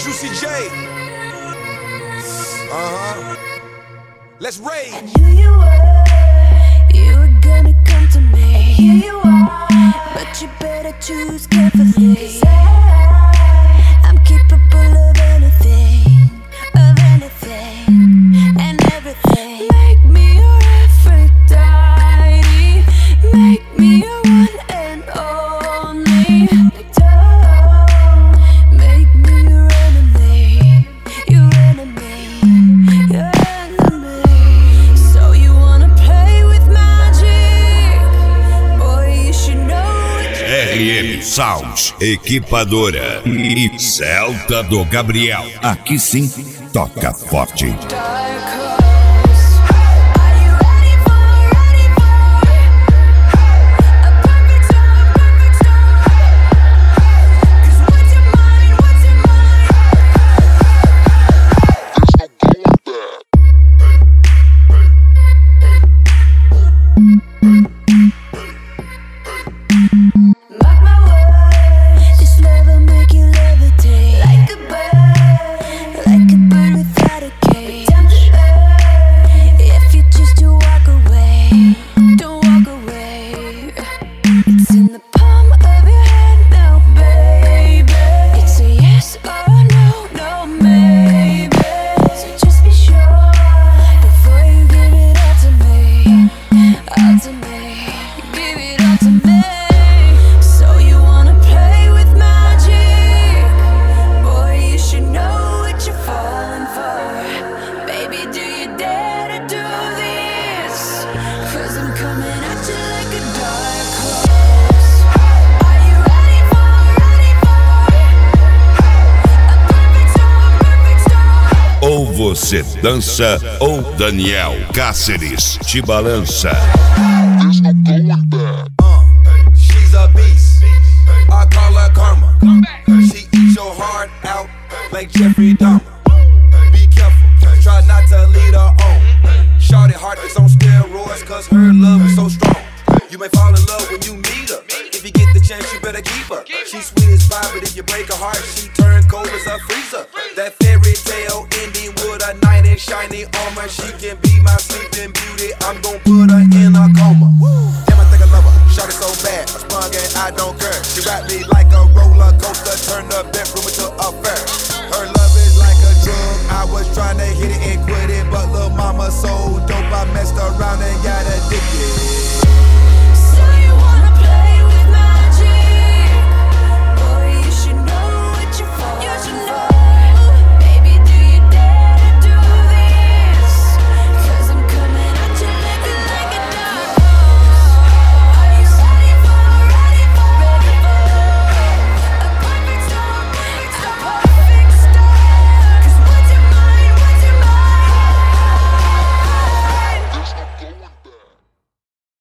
Juicy J. Let's rage. I knew you were gonna come to me. And here you are, but you better choose carefully. 'Cause I'm capable of anything, and everything. Make me your Aphrodite, make me your one and only. Don't make me your enemy, your enemy, your enemy. So you wanna play with magic? Boy, you should know it. RM Sounds, Equipadora e Celta do Gabriel. Aqui sim, toca forte. Dark horse, are you ready for a perfect storm? 'Cause what's your mind? Mark my words, this love will make you levitate like a bird without a cage. Down to earth, if you choose to walk away, don't walk away. It's in the palm of your hand now, baby. It's a yes or a no, no maybe. So just be sure before you give it all to me, all to me. Give it all to me. So you wanna play with magic? Boy, you should know what you're falling for. Baby, do you dare to do this? 'Cause I'm coming at you like a dark horse. Are you ready for a perfect storm? Ou você dança, ou Daniel Cáceres te balança. She's a beast. I call her karma. She eats your heart out like Jeffrey Dahmer. Be careful, try not to lead her on. Shorty heart is on steroids, 'cause her love is so strong. You may fall in love when you meet her. If you get the chance, you better keep her. She's sweet as pie, but if you break her heart, she turn cold as a freezer. That fairy tale ending with a knight in shiny armor. She can be my sleeping beauty. I'm gon' put her in a coma. Damn, I think I love her. Shorty so bad, I sprung and I don't care. She wrapped me like a roller coaster, turned the bedroom into a fair. Her love is like a drug. I was trying to hit it and quit it, but lil' mama so dope, I messed around and got addicted.